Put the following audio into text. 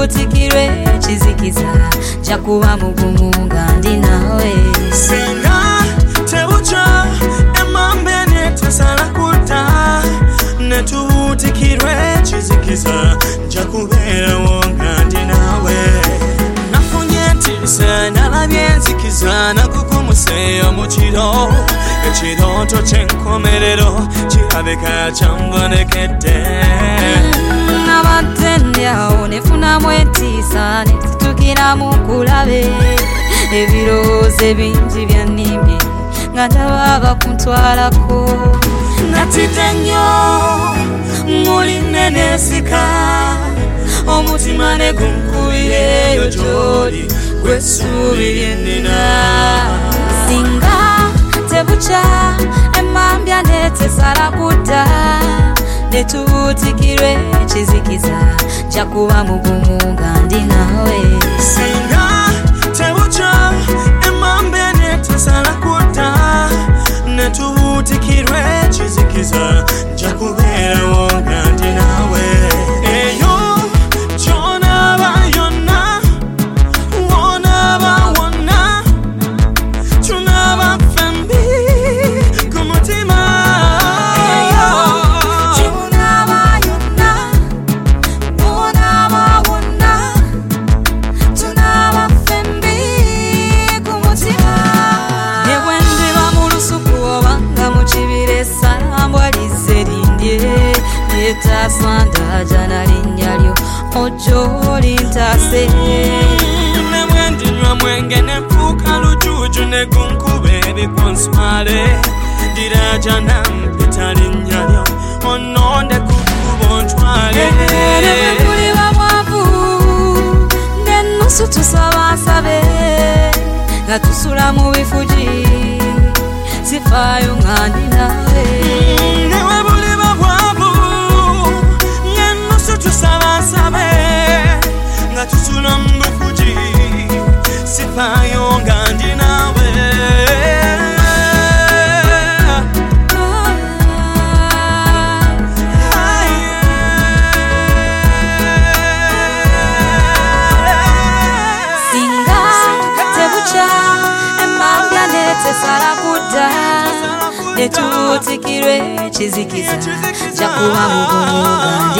netubutikirwe kizikiza jakuba mugumu nga ndi nawe singa tebucha emambe netesala kuta netubutikirwe kizikiza jakubeerawo nga ndi nawe nafunye ntisa nalabye nzikiza nakukumuseyo mu kiro ekirooto ky'enkomerero kirabika kyambonekedde nabadde ndyawo nefunamu entiisa nezitukira mu kulabe ebirowoozo bingi byannimye nga ndaba bakuntwalako natidde nnyo muli neneesika omutima ne gunkubireeyo gy'oli gw'essuubi lyennina singa tebucha emambya netesala kudda netubutikirwe kizikiza jakuba mugumu nga ndi nawe singa tebucha emambya netesala kudda netubutikirwe kizikiza jakubeerawo nga ndi nawe eyo gy'onaaba yonna w'onaaba wonna tunaaba fembi ku mutima gy'onaaba yonna w'onaaba wonna tunaaba fembi ku mutima ne bwe ndiba mu lusuku obanga mu kibira essalambwa lizze lindye lyetaswandaja na linnya lyo ojjo lintase ne bwe ndinywa mwenge ne nfuuka lujuuju ne gunkuba ebikunswale ndiraja nampita linnya lyo onnonde ku kkubo ntwale ne bwe tuli bamwavu n'ennusu tusaba nsabe nga tusula mu bifugi sifaayo nga ndi nawe ne bwe buli babwavu n'ennusu tusaba nsabe nga tusula mu bifugi sifaayo nga ndi nawe singa tebucha emambya netesala kudda netubutikirwe kizikiza jakuba mugumu nga